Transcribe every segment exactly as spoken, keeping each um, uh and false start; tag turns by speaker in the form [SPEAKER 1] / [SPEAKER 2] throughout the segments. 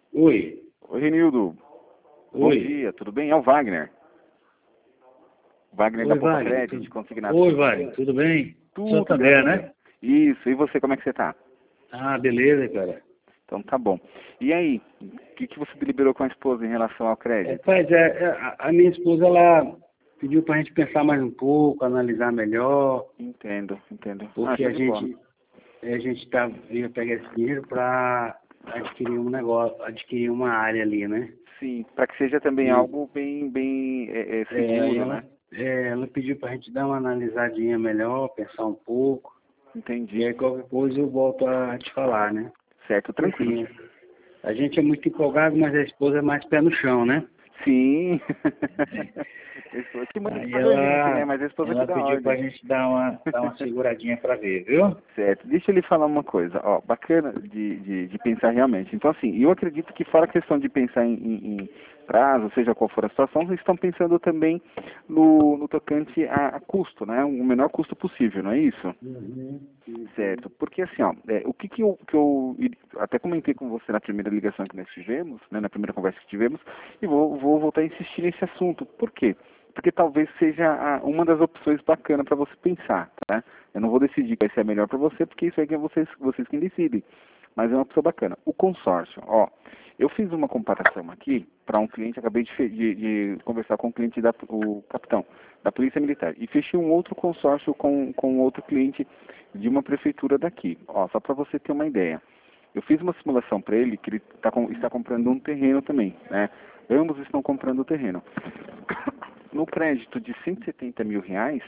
[SPEAKER 1] Oi.
[SPEAKER 2] Oi, Renildo. Bom
[SPEAKER 1] Oi.
[SPEAKER 2] dia, tudo bem? É o Wagner. Wagner
[SPEAKER 1] Oi,
[SPEAKER 2] da Poupa
[SPEAKER 1] Wagner.
[SPEAKER 2] Credit,
[SPEAKER 1] Tudo...
[SPEAKER 2] consignado.
[SPEAKER 1] Oi, Wagner. Tudo bem?
[SPEAKER 2] Tudo,
[SPEAKER 1] Santander,
[SPEAKER 2] graças a Deus.
[SPEAKER 1] né?
[SPEAKER 2] Isso, e você, como é que você tá?
[SPEAKER 1] Ah, beleza, cara.
[SPEAKER 2] Então tá bom. E aí, o que, que você deliberou com a esposa em relação ao crédito?
[SPEAKER 1] Rapaz, é, é, a a minha esposa, ela pediu pra gente pensar mais um pouco, analisar melhor,
[SPEAKER 2] Entendo, entendo. Ah,
[SPEAKER 1] porque
[SPEAKER 2] show
[SPEAKER 1] a
[SPEAKER 2] de bola.
[SPEAKER 1] gente, a gente tá, ia pegar esse dinheiro pra adquirir um negócio, adquirir uma área ali, né?
[SPEAKER 2] Sim, para que seja também
[SPEAKER 1] E,
[SPEAKER 2] algo bem, bem é, é,
[SPEAKER 1] é, aí
[SPEAKER 2] seguro,
[SPEAKER 1] ela,
[SPEAKER 2] né?
[SPEAKER 1] é, ela pediu pra gente dar uma analisadinha melhor, pensar um pouco, e
[SPEAKER 2] Entendi.
[SPEAKER 1] aí qualquer coisa eu volto a te falar, né?
[SPEAKER 2] Certo,
[SPEAKER 1] Porque
[SPEAKER 2] tranquilo.
[SPEAKER 1] assim, a gente é muito empolgado, mas a esposa é mais pé no chão, né?
[SPEAKER 2] Sim. A esposa que manda
[SPEAKER 1] Aí
[SPEAKER 2] fazer a gente, né?
[SPEAKER 1] ela,
[SPEAKER 2] Mas a esposa que
[SPEAKER 1] ela
[SPEAKER 2] dá
[SPEAKER 1] pediu pra
[SPEAKER 2] ordem.
[SPEAKER 1] gente dar uma, dar uma seguradinha pra ver, viu?
[SPEAKER 2] Certo. Deixa eu lhe falar uma coisa, ó, bacana de, de, de pensar realmente. Então, assim, eu acredito que fora a questão de pensar em, em, em prazo, seja qual for a situação, vocês estão pensando também no, no tocante a, a custo, né? O menor custo possível, não é isso?
[SPEAKER 1] Uhum, uhum.
[SPEAKER 2] Certo. Porque, assim, ó, é, o que que eu, que eu até comentei com você na primeira ligação que nós tivemos, né, na primeira conversa que tivemos, e vou, vou voltar a insistir nesse assunto. Por quê? Porque talvez seja a, uma das opções bacanas para você pensar, tá? Eu não vou decidir qual vai ser a melhor para você, porque isso aí é vocês, vocês quem decidem. Mas é uma opção bacana. O consórcio, ó, eu fiz uma comparação aqui para um cliente, acabei de, fe- de- de conversar com o cliente da, o capitão da Polícia Militar, e fechei um outro consórcio com, com outro cliente de uma prefeitura daqui. Ó, só para você ter uma ideia. Eu fiz uma simulação para ele que ele tá com, está comprando um terreno também, né? Ambos estão comprando o terreno. No crédito de cento e setenta mil reais,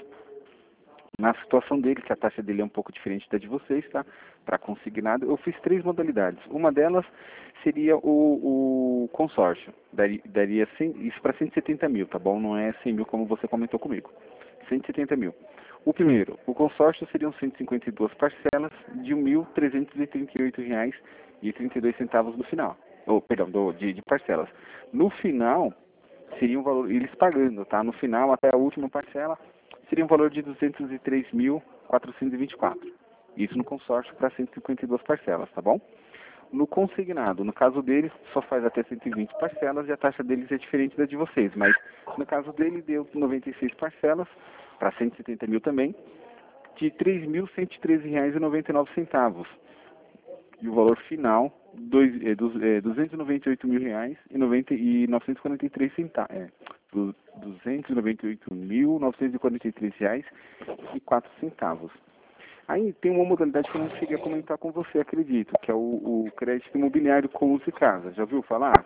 [SPEAKER 2] na situação dele, que a taxa dele é um pouco diferente da de vocês, tá? Para consignado, eu fiz três modalidades. Uma delas seria o, o consórcio. Daria, daria cem, isso para cento e setenta mil, tá bom? Não é cem mil como você comentou comigo. cento e setenta mil. O primeiro, o consórcio seriam cento e cinquenta e duas parcelas de mil trezentos e trinta e oito reais e trinta e dois centavos no final. Ou, perdão, do, de, de parcelas. No final, seria um valor, eles pagando, tá? No final, até a última parcela, seria um valor de duzentos e três mil quatrocentos e vinte e quatro. Isso no consórcio para cento e cinquenta e duas parcelas, tá bom? No consignado, no caso deles, só faz até cento e vinte parcelas e a taxa deles é diferente da de vocês, mas no caso dele deu noventa e seis parcelas, para cento e setenta mil também, de três mil cento e treze reais e noventa e nove centavos. E o valor final, dois, é, du- é, duzentos e noventa e oito mil reais e, noventa, e novecentos e quarenta e três centavos. É, du- duzentos e noventa e oito mil novecentos e quarenta e três reais e quatro centavos. Aí tem uma modalidade que eu não cheguei a comentar com você, acredito, que é o, o crédito imobiliário com Use Casa. Já ouviu falar?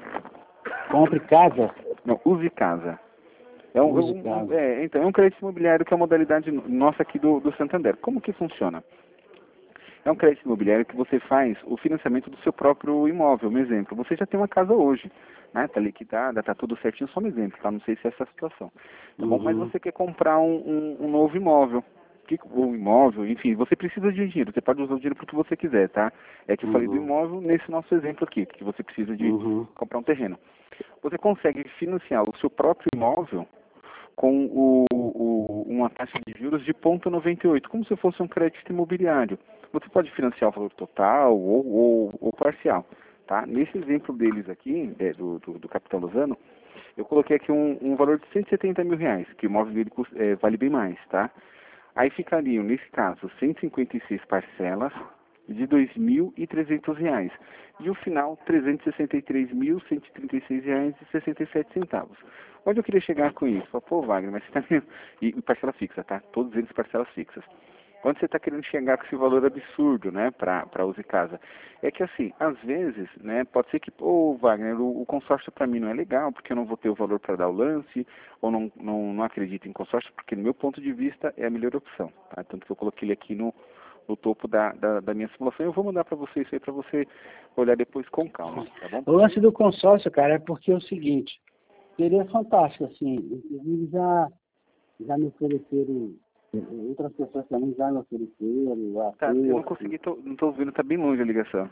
[SPEAKER 1] Compre casa,
[SPEAKER 2] Não, Use Casa. É, um, é
[SPEAKER 1] use
[SPEAKER 2] um- um-
[SPEAKER 1] casa.
[SPEAKER 2] é, então, é um crédito imobiliário que é a modalidade nossa aqui do, do Santander. Como que funciona? É um crédito imobiliário que você faz o financiamento do seu próprio imóvel. Um exemplo, você já tem uma casa hoje, né? Está liquidada, está tudo certinho, só um exemplo, tá? Não sei se é essa a situação. Tá bom? Mas
[SPEAKER 1] Uhum,
[SPEAKER 2] você quer comprar um, um, um novo imóvel. Que, um imóvel, enfim, você precisa de dinheiro, você pode usar o dinheiro para o que você quiser, tá? É que eu falei do
[SPEAKER 1] uhum,
[SPEAKER 2] imóvel nesse nosso exemplo aqui, que você precisa de
[SPEAKER 1] uhum.
[SPEAKER 2] comprar um terreno. Você consegue financiar o seu próprio imóvel com o, o- uma taxa de juros de zero vírgula noventa e oito, como se fosse um crédito imobiliário. Você pode financiar o valor total ou, ou, ou parcial. Tá? Nesse exemplo deles aqui, é, do, do, do Capitão Lozano, eu coloquei aqui um, um valor de cento e setenta mil reais, que o imóvel dele custa- é, vale bem mais. Tá? Aí ficariam, nesse caso, cento e cinquenta e seis parcelas de dois mil e trezentos reais. E o final, trezentos e sessenta e três mil cento e trinta e seis reais e sessenta e sete centavos. Onde eu queria chegar com isso? Falei, pô, Wagner, mas você está vendo? E, e parcela fixa, tá? Todos eles parcelas fixas. Onde você está querendo chegar com esse valor absurdo, né, para Use Casa? É que assim, às vezes, né, pode ser que, pô, Wagner, o, o consórcio para mim não é legal, porque eu não vou ter o valor para dar o lance, ou não, não, não acredito em consórcio, porque no meu ponto de vista é a melhor opção, tá? Tanto que eu coloquei ele aqui no, no topo da, da, da minha simulação. Eu vou mandar para você isso aí, para você olhar depois com calma, tá bom?
[SPEAKER 1] O lance do consórcio, cara, é porque é o seguinte, seria fantástico, assim, inclusive já, já me ofereceram, eh, outras pessoas também já me ofereceram, a
[SPEAKER 2] Tá, eu não
[SPEAKER 1] corte,
[SPEAKER 2] consegui, tô, não tô ouvindo, tá bem longe a ligação.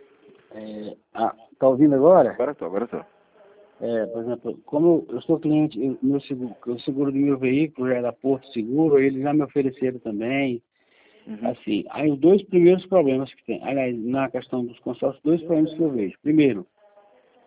[SPEAKER 1] é, ah, tá ouvindo agora?
[SPEAKER 2] Agora tô, agora tô.
[SPEAKER 1] É, por exemplo, como eu sou cliente, eu- meu seguro, o seguro do meu veículo já é da Porto Seguro, eles já me ofereceram também,
[SPEAKER 2] Uhum.
[SPEAKER 1] assim, aí os dois primeiros problemas que tem, aliás, na questão dos consórcios, dois problemas que eu vejo. Primeiro,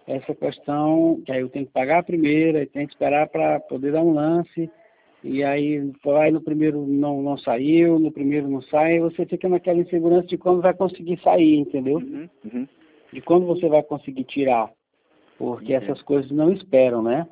[SPEAKER 1] essa questão, que aí eu tenho que pagar a primeira, e tenho que esperar para poder dar um lance, e aí vai no primeiro não, não saiu, no primeiro não sai, você fica naquela insegurança de quando vai conseguir sair, entendeu?
[SPEAKER 2] Uhum, uhum.
[SPEAKER 1] De quando você vai conseguir tirar, porque
[SPEAKER 2] Entendo.
[SPEAKER 1] essas coisas não esperam, né?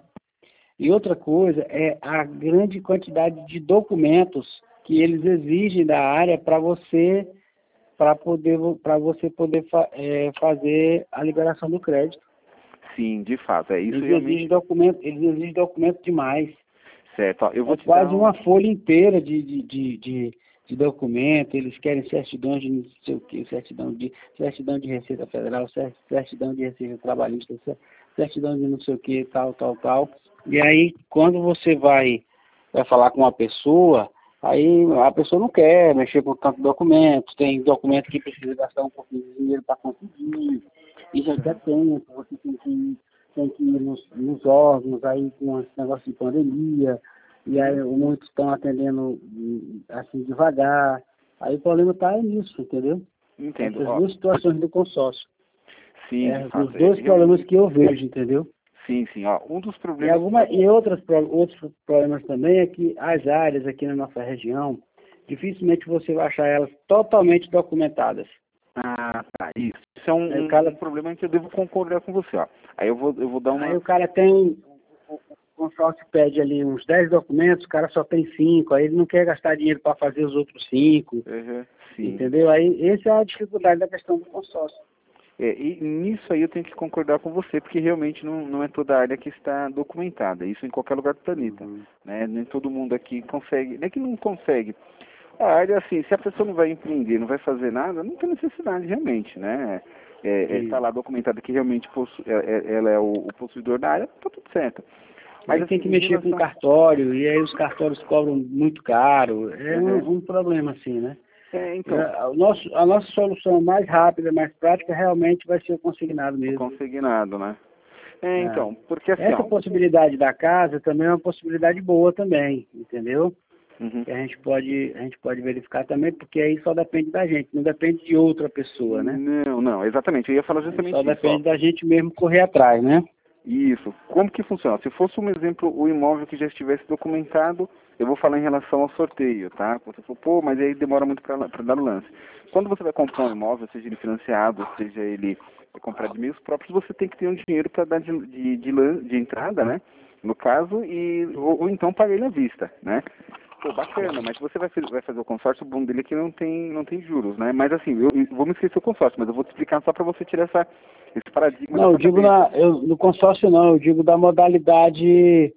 [SPEAKER 1] E outra coisa é a grande quantidade de documentos que eles exigem da área para você, para poder, para você poder fa é, fazer a liberação do crédito.
[SPEAKER 2] Sim, de fato, é isso
[SPEAKER 1] Eles
[SPEAKER 2] realmente.
[SPEAKER 1] exigem documento, eles exigem documento demais.
[SPEAKER 2] Certo, ó, eu vou
[SPEAKER 1] É
[SPEAKER 2] te
[SPEAKER 1] quase
[SPEAKER 2] dar um...
[SPEAKER 1] uma folha inteira de, de, de, de, de documento, eles querem certidão de não sei o que, certidão de, certidão de Receita Federal, cer- certidão de Receita Trabalhista, cer- certidão de não sei o que, tal, tal, tal. E aí, quando você vai, vai falar com uma pessoa, aí a pessoa não quer mexer com tanto documento, tem documento que precisa gastar um pouquinho de dinheiro para conseguir, e já quer tempo, você tem que ir, tem que ir nos, nos órgãos, aí com esse negócio de pandemia, e aí muitos estão atendendo assim devagar. Aí o problema está nisso, entendeu?
[SPEAKER 2] Entendo,
[SPEAKER 1] Essas
[SPEAKER 2] ó,
[SPEAKER 1] duas situações do consórcio.
[SPEAKER 2] sim, de
[SPEAKER 1] É,
[SPEAKER 2] fato,
[SPEAKER 1] os
[SPEAKER 2] é,
[SPEAKER 1] dois problemas
[SPEAKER 2] realmente,
[SPEAKER 1] que eu vejo, entendeu?
[SPEAKER 2] sim, sim, ó, um dos
[SPEAKER 1] E,
[SPEAKER 2] problemas
[SPEAKER 1] alguma, e outras, pro- outros problemas também é que as áreas aqui na nossa região, dificilmente você vai achar elas totalmente documentadas.
[SPEAKER 2] Ah, tá, isso. Isso é um,
[SPEAKER 1] Aí o
[SPEAKER 2] um-
[SPEAKER 1] cara,
[SPEAKER 2] um problema em que eu devo concordar com você, ó. Aí eu vou, eu vou dar
[SPEAKER 1] aí
[SPEAKER 2] uma...
[SPEAKER 1] o cara tem, o consórcio pede ali uns dez documentos, o cara só tem cinco, aí ele não quer gastar dinheiro para fazer os outros cinco,
[SPEAKER 2] Uhum, sim.
[SPEAKER 1] entendeu? Aí essa é a dificuldade da questão do consórcio.
[SPEAKER 2] É, e nisso aí eu tenho que concordar com você, porque realmente não, não é toda a área que está documentada, isso em qualquer lugar do planeta,
[SPEAKER 1] Uhum.
[SPEAKER 2] né? Nem todo mundo aqui consegue, nem que não consegue. A área, assim, se a pessoa não vai empreender, não vai fazer nada, não tem necessidade realmente, né? É, é, tá lá documentado que realmente possu, é, é- ela é o, o possuidor da área, tá tudo certo. Mas
[SPEAKER 1] Aí tem
[SPEAKER 2] assim,
[SPEAKER 1] que
[SPEAKER 2] em
[SPEAKER 1] mexer com
[SPEAKER 2] relação...
[SPEAKER 1] cartório, e aí os cartórios cobram muito caro. É
[SPEAKER 2] Uhum.
[SPEAKER 1] um, um problema assim, né?
[SPEAKER 2] É,
[SPEAKER 1] É,
[SPEAKER 2] então,
[SPEAKER 1] o nosso, a nossa solução mais rápida, mais prática, realmente vai ser o consignado
[SPEAKER 2] o
[SPEAKER 1] mesmo.
[SPEAKER 2] consignado, né? É,
[SPEAKER 1] É.
[SPEAKER 2] então, porque assim,
[SPEAKER 1] Essa
[SPEAKER 2] ó...
[SPEAKER 1] possibilidade da casa também é uma possibilidade boa também, entendeu?
[SPEAKER 2] Uhum.
[SPEAKER 1] Que a gente pode, a gente pode verificar também, porque aí só depende da gente, não depende de outra pessoa, né?
[SPEAKER 2] Não, não, exatamente, eu ia falar
[SPEAKER 1] Aí
[SPEAKER 2] justamente
[SPEAKER 1] só
[SPEAKER 2] isso, ó.
[SPEAKER 1] depende da gente mesmo correr atrás, né?
[SPEAKER 2] Isso. Como que funciona? Se fosse um exemplo, o imóvel que já estivesse documentado, eu vou falar em relação ao sorteio, tá? Você falou, pô, mas aí demora muito para dar o lance. Quando você vai comprar um imóvel, seja ele financiado, seja ele comprado de meios próprios, você tem que ter um dinheiro para dar de, de, de, lan- de entrada, né? No caso, e, ou, ou então pagar ele à vista, né? Pô, bacana, mas se você vai, fazer- vai fazer o consórcio, o bom dele é que não tem, não tem juros, né? Mas assim, eu, eu vou me esquecer o consórcio, mas eu vou te explicar só para você tirar essa, esse paradigma da
[SPEAKER 1] Não, eu
[SPEAKER 2] sua
[SPEAKER 1] digo
[SPEAKER 2] cabeça.
[SPEAKER 1] na, eu, no consórcio não, eu digo da modalidade,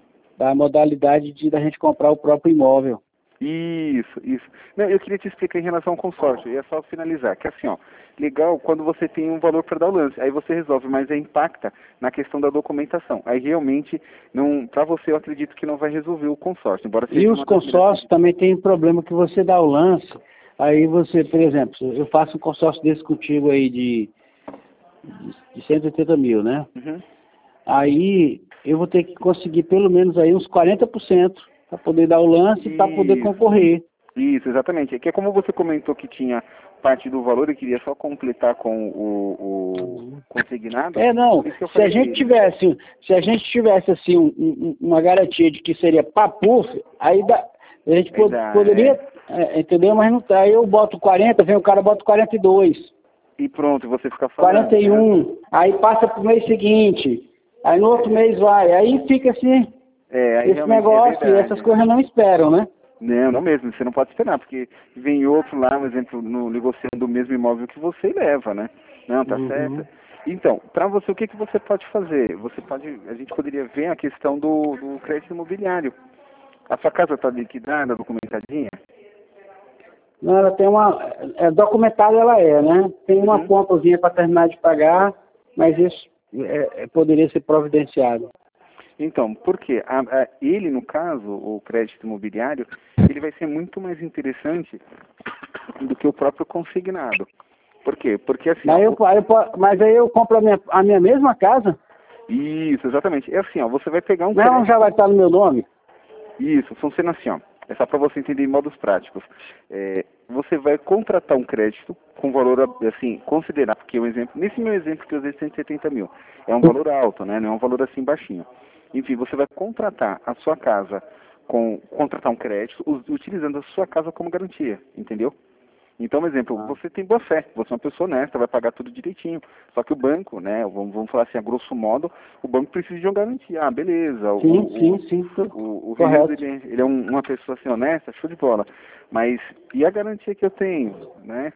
[SPEAKER 1] da modalidade de da gente comprar o próprio imóvel.
[SPEAKER 2] Isso, isso. Não, eu queria te explicar em relação ao consórcio, e é só finalizar, que assim, ó, legal quando você tem um valor para dar o lance, aí você resolve, mas aí impacta na questão da documentação. Aí realmente, não, para você eu acredito que não vai resolver o consórcio, embora
[SPEAKER 1] E
[SPEAKER 2] seja
[SPEAKER 1] os
[SPEAKER 2] uma das melhores
[SPEAKER 1] consórcios também tem um problema que você dá o lance, aí você, por exemplo, eu faço um consórcio desse contigo aí de, de, de cento e oitenta mil, né?
[SPEAKER 2] Uhum.
[SPEAKER 1] Aí eu vou ter que conseguir pelo menos aí uns quarenta por cento para poder dar o lance e para poder
[SPEAKER 2] Isso,
[SPEAKER 1] concorrer.
[SPEAKER 2] isso, exatamente. É que é como você comentou que tinha parte do valor e queria só completar com o, o consignado,
[SPEAKER 1] É, não,
[SPEAKER 2] por isso que eu
[SPEAKER 1] se a
[SPEAKER 2] falei
[SPEAKER 1] gente
[SPEAKER 2] dele.
[SPEAKER 1] tivesse, se a gente tivesse assim um- um- uma garantia de que seria papuf, aí dá, a gente
[SPEAKER 2] Aí
[SPEAKER 1] pod-
[SPEAKER 2] dá,
[SPEAKER 1] poderia,
[SPEAKER 2] é.
[SPEAKER 1] é, entendeu? Mas não tá. Aí eu boto quarenta, vem o cara bota quarenta e dois,
[SPEAKER 2] E pronto, você fica falando,
[SPEAKER 1] quarenta e
[SPEAKER 2] né?
[SPEAKER 1] um, aí passa pro mês seguinte, aí no outro mês vai, aí fica assim,
[SPEAKER 2] É, aí
[SPEAKER 1] esse
[SPEAKER 2] realmente é
[SPEAKER 1] negócio, e
[SPEAKER 2] verdade.
[SPEAKER 1] essas coisas não esperam, né?
[SPEAKER 2] Não, não mesmo, você não pode esperar, porque vem outro lá, por exemplo, no, negociando o mesmo imóvel que você e leva, né? Não, tá
[SPEAKER 1] Uhum.
[SPEAKER 2] certo. Então, para você, o que, que você pode fazer? Você pode, a gente poderia ver a questão do, do crédito imobiliário. A sua casa está liquidada, documentadinha?
[SPEAKER 1] Não, ela tem uma, é, documentada ela é, né? Tem uma
[SPEAKER 2] Uhum.
[SPEAKER 1] contazinha para terminar de pagar, mas isso é, é, poderia ser providenciado.
[SPEAKER 2] Então, porque a, a, ele, no caso, o crédito imobiliário, ele vai ser muito mais interessante do que o próprio consignado. Por quê? Porque assim,
[SPEAKER 1] Mas,
[SPEAKER 2] ó,
[SPEAKER 1] eu, aí eu po- mas aí eu compro a minha, a minha mesma casa,
[SPEAKER 2] isso, exatamente. É assim, ó, você vai pegar um
[SPEAKER 1] mas ela já vai estar no meu nome.
[SPEAKER 2] Isso, funciona assim, ó. É só para você entender em modos práticos. É, você vai contratar um crédito com valor, assim, considerável, porque um exemplo, nesse meu exemplo que eu usei cento e setenta mil, é um valor alto, né? Não é um valor assim baixinho. Enfim, você vai contratar a sua casa, com contratar um crédito, utilizando a sua casa como garantia, entendeu? Então, um exemplo,
[SPEAKER 1] Ah.
[SPEAKER 2] você tem boa fé, você é uma pessoa honesta, vai pagar tudo direitinho. Só que o banco, né, vamos, vamos falar assim, a grosso modo, o banco precisa de uma garantia. Ah, beleza,
[SPEAKER 1] Sim,
[SPEAKER 2] o,
[SPEAKER 1] sim,
[SPEAKER 2] o,
[SPEAKER 1] sim,
[SPEAKER 2] o, o Vinícius,
[SPEAKER 1] correto.
[SPEAKER 2] ele, ele é um- uma pessoa assim honesta, show de bola. Mas e a garantia que eu tenho, né?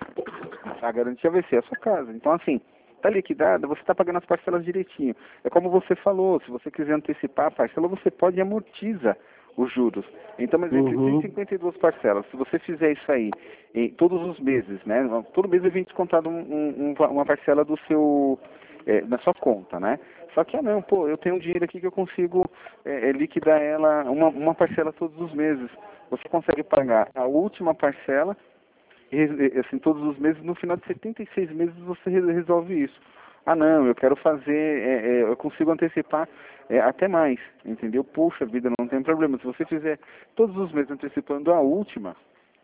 [SPEAKER 2] A garantia vai ser a sua casa. Então, assim, tá liquidada, você está pagando as parcelas direitinho. É como você falou, se você quiser antecipar a parcela, você pode e amortiza os juros. Então, por exemplo,
[SPEAKER 1] Uhum.
[SPEAKER 2] existem cinquenta e duas parcelas. Se você fizer isso aí em todos os meses, né? Todo mês vem descontado um, um, um, uma parcela do seu, é, da sua conta, né? Só que, ah não, pô, eu tenho um dinheiro aqui que eu consigo é, é, liquidar ela, uma, uma parcela todos os meses. Você consegue pagar a última parcela, e, assim, todos os meses, no final de setenta e seis meses você re- resolve isso. Ah não, eu quero fazer, é, é, eu consigo antecipar é, até mais, entendeu? Puxa vida, não tem problema. Se você fizer todos os meses antecipando a última,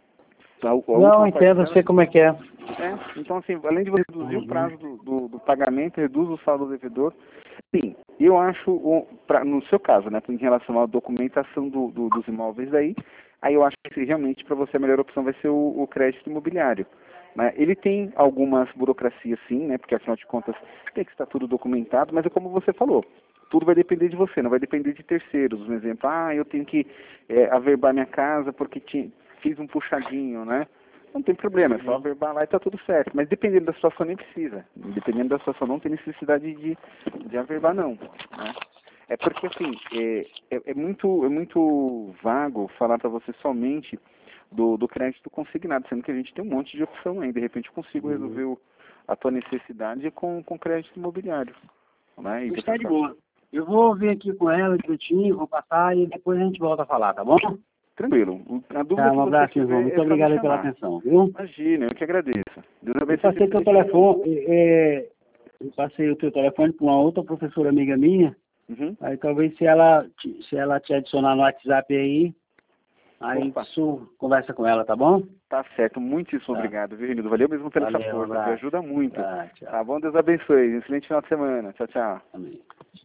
[SPEAKER 2] a, a
[SPEAKER 1] Não,
[SPEAKER 2] última
[SPEAKER 1] entendo, eu
[SPEAKER 2] parcela,
[SPEAKER 1] sei como é que é.
[SPEAKER 2] é, então assim, além de você reduzir o
[SPEAKER 1] Uhum.
[SPEAKER 2] prazo do, do, do pagamento, reduz o saldo do devedor. Sim, eu acho, o- pra, no seu caso, né, em relação à documentação do, do- dos imóveis aí, aí eu acho que realmente para você a melhor opção vai ser o, o crédito imobiliário. Né? Ele tem algumas burocracias sim, né, porque afinal de contas tem que estar tudo documentado, mas é como você falou, tudo vai depender de você, não vai depender de terceiros. Um exemplo, ah, eu tenho que é, averbar minha casa porque tinha, fiz um puxadinho, né? Não tem problema, é só averbar lá e tá tudo certo. Mas dependendo da situação nem precisa. Dependendo da situação não tem necessidade de, de averbar não. Né? É porque assim, é, é, é muito, é muito vago falar para você somente do, do crédito consignado, sendo que a gente tem um monte de opção aí. De repente eu consigo
[SPEAKER 1] Uhum.
[SPEAKER 2] resolver o, a tua necessidade com, com crédito imobiliário. Né? E
[SPEAKER 1] Está
[SPEAKER 2] depois,
[SPEAKER 1] de boa. Eu vou ver aqui com ela direitinho, vou passar e depois a gente volta a falar, tá bom?
[SPEAKER 2] tranquilo. A dúvida
[SPEAKER 1] Tá,
[SPEAKER 2] que
[SPEAKER 1] um
[SPEAKER 2] você
[SPEAKER 1] abraço, irmão.
[SPEAKER 2] tiver
[SPEAKER 1] Muito
[SPEAKER 2] é só me
[SPEAKER 1] obrigado aí pela
[SPEAKER 2] chamar.
[SPEAKER 1] atenção, viu?
[SPEAKER 2] Imagina, eu que agradeço. Deus
[SPEAKER 1] Eu
[SPEAKER 2] abençoe
[SPEAKER 1] passei
[SPEAKER 2] sempre
[SPEAKER 1] teu
[SPEAKER 2] que a gente estiver junto.
[SPEAKER 1] telefone, é, eu passei o teu telefone para uma outra professora amiga minha,
[SPEAKER 2] Uhum.
[SPEAKER 1] aí talvez se ela, te- se ela te adicionar no WhatsApp aí, aí
[SPEAKER 2] Opa,
[SPEAKER 1] tu conversa com ela, tá bom?
[SPEAKER 2] tá certo. Muitíssimo
[SPEAKER 1] Tá.
[SPEAKER 2] obrigado, viu, Renildo? Valeu mesmo pela essa
[SPEAKER 1] Valeu, um
[SPEAKER 2] força, viu?
[SPEAKER 1] abraço.
[SPEAKER 2] Ajuda muito.
[SPEAKER 1] Tá, tchau.
[SPEAKER 2] Tá bom? Deus abençoe. Excelente final de semana. Tchau, tchau.
[SPEAKER 1] Amém.